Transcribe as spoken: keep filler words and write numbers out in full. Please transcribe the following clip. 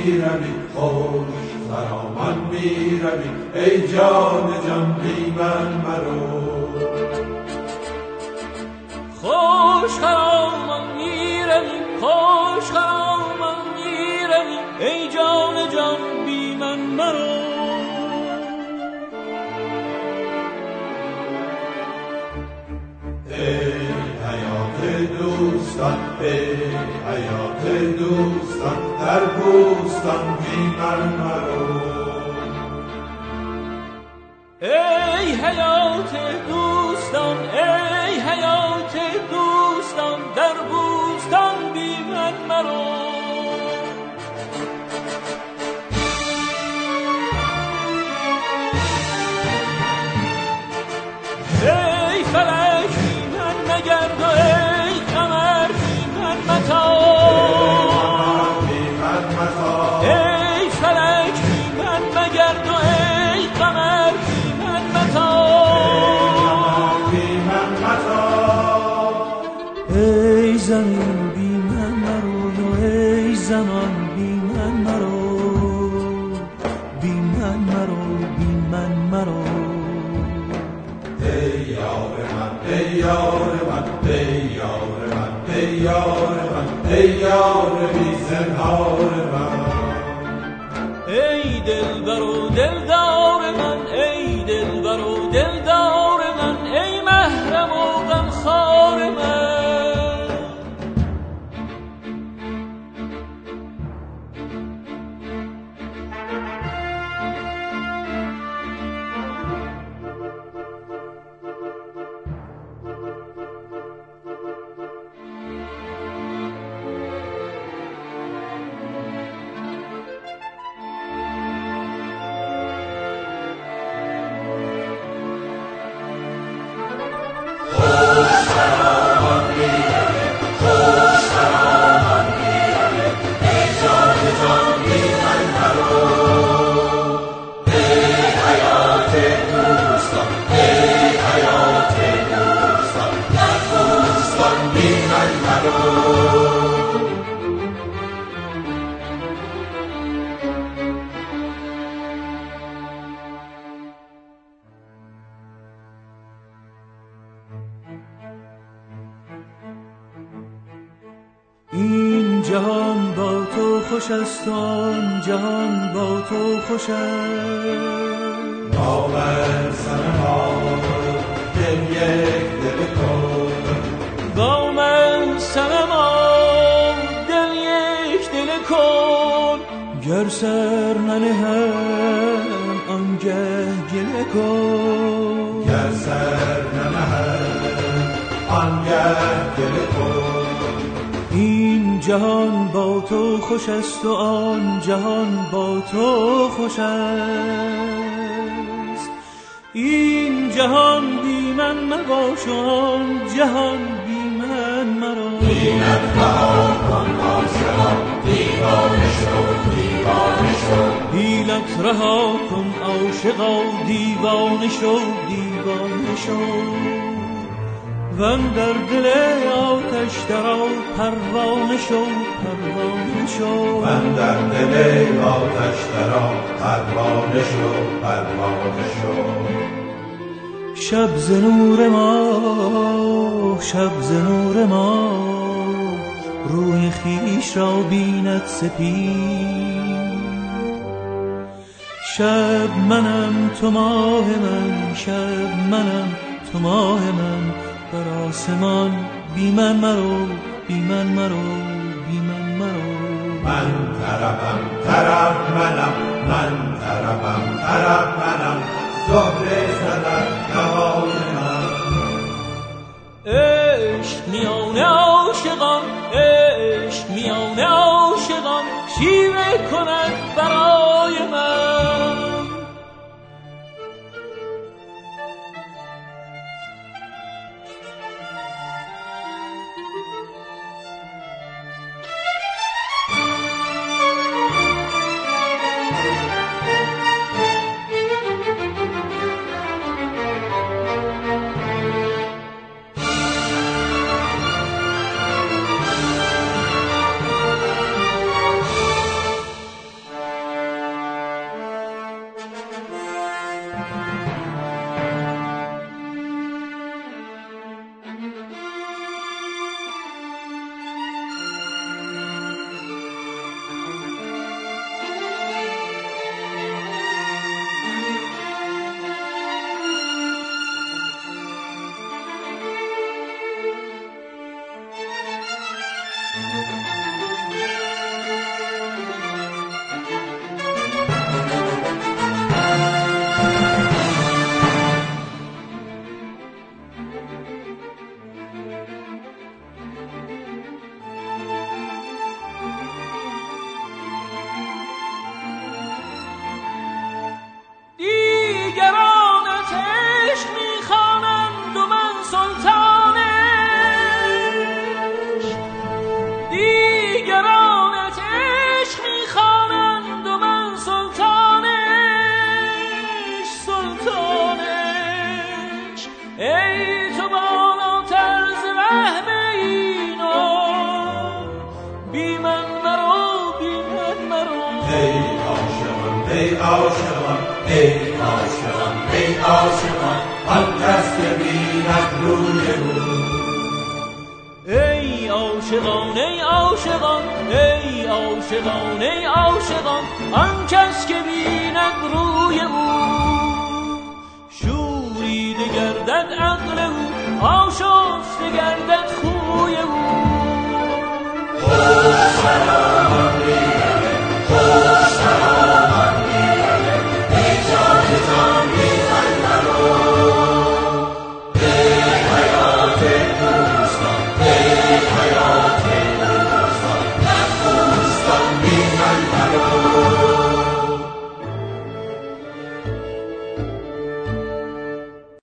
میروی خوش خرامان میروی ای جان جان بی من مرو خوش خرامان میروی خوش خرامان میروی ای جان جان بی من مرو ای حیات دوستان ای حیات دوستان در بوستان بی من مرو ای حیات دوستان ای حیات دوستان در بوستان بی من مرو ای فلک بی من مگرد و ای قمر بی من متاب ای فلک بی من مگرد و ای قمر بی من متاب ای زمین بی من مرو و ای زمان بی من مرو بی من مرو بی من مرو ای یار من ای یار من ای یار من ای یار من ای یار بی زنهار من ای دلبر و دلدار من ای دلبر و دلدار من ای محرم و غمخوار من این جهان با تو خوش است آن جهان با تو خوش است با من سنما دل یک دل کن با من سنما دل یک دل کن گر سر ننهم آنگه گله کن گر سر ننهم آنگه گله کن این جهان با تو خوش است و آن جهان با تو خوش است این جهان بی من مباش و آن جهان بی من مرا اینت رها کن عاشقا دیوانه شو دیوانه شو حیلت رها کن عاشقا دیوانه شو دیوانه شو وان در دل آتش درآ پروانه شو پروانه شو وان در دل آتش درآ پروانه شو پروانه شو شب ز نور ما شب ز نور ما روی خویش را بیند سپید شب منم تو ماه من شب منم تو ماه من بر آسمان بی من مرو بی من مرو بی من مرو من طربم طرب منم من طربم طرب منم زهره زدن نوای من عشق میان عاشقان عشق میان عاشقان شیوه کند برای من ای عاشقان ای عاشقان ای عاشقان ای عاشقان آن کس که بیند روی او. ای عاشقان ای عاشقان ای عاشقان ای عاشقان آن کس که بیند روی او. شوریده گردد عقل او آشفته گردد خوی او. او سلام